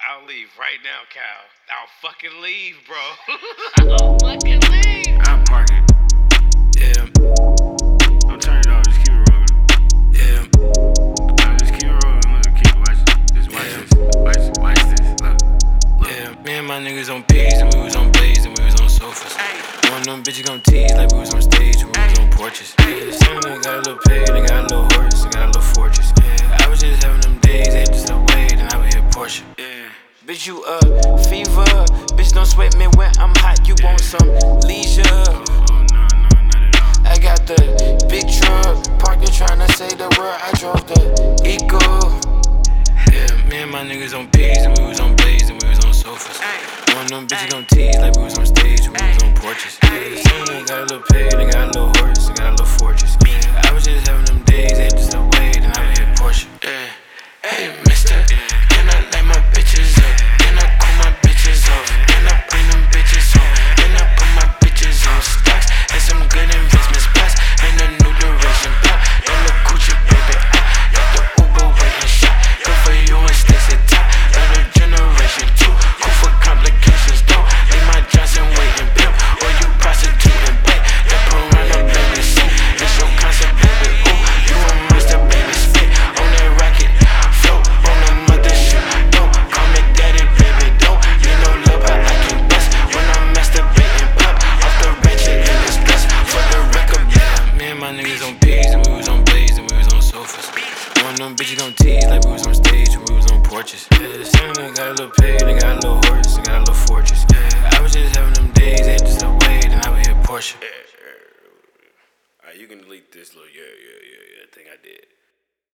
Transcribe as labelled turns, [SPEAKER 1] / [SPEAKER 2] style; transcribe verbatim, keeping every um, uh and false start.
[SPEAKER 1] I'll leave right now, Cal. I'll fucking leave, bro. I'll fucking leave.
[SPEAKER 2] I'll park it. Yeah. Don't turn it off, just keep it rolling. Yeah. No, just keep it rolling. Look, keep it watching. Just watch
[SPEAKER 1] Yeah.
[SPEAKER 2] this. Watch, watch this. Look. Look.
[SPEAKER 1] Yeah, me and my niggas on P's and we was on Blaze and we was on sofas. One of them bitches gon' tease like we was on stage and we was on porches. Yeah, some nigga got a little pay, they got a little horse, they got a little fortress. Yeah, I was just having them days, they just away, then I would hit Porsche.
[SPEAKER 2] Yeah.
[SPEAKER 1] Bitch, you up, fever. Bitch, don't sweat me when I'm hot. You want some leisure?
[SPEAKER 2] Oh, oh, no, no, not at all.
[SPEAKER 1] I got the big truck, parked there tryna say the word. I drove the Eco. Yeah, me and my niggas on P's and we was on Blaze and we was on sofas. One of them bitches gon' tease like we was on stage and we was on porches. Yeah, some nigga got a little pay, they got a little horse, they got a little fortress. Yeah, I was just having them days, they just away, then I would hit Porsche. Yeah, hey, mister, can I light my bitches up? Can I cool my bitches off? Can I bring them bitches home? Can I put my bitches on stocks and some good investment spots and a new direction pop? And the Gucci baby, I got the Uber waiting shot. Good for you and Stacey top. Other generation two, cool for complications. Don't leave my Johnson waiting pimp or you prostitute and pay. That piranha baby shit, it's your concept baby. Ooh, you a monster baby spit on that rocket, float on the mother shit. Don't call me daddy baby, don't need no love but I can bust when I'm masturbating pop off the ratchet in the stress for the record. Yeah, me and my niggas on P's and we was on Blaze and we was on sofas. One of them bitches gon' tease like we was on stage and we was on porches. Yeah, some nigga got a little pay, they got a little horse, they got a little fortress. Yeah, I was just having them days, they just away, then I would hit Porsche.
[SPEAKER 2] Alright, you can delete this little yeah, yeah, yeah, yeah thing I did.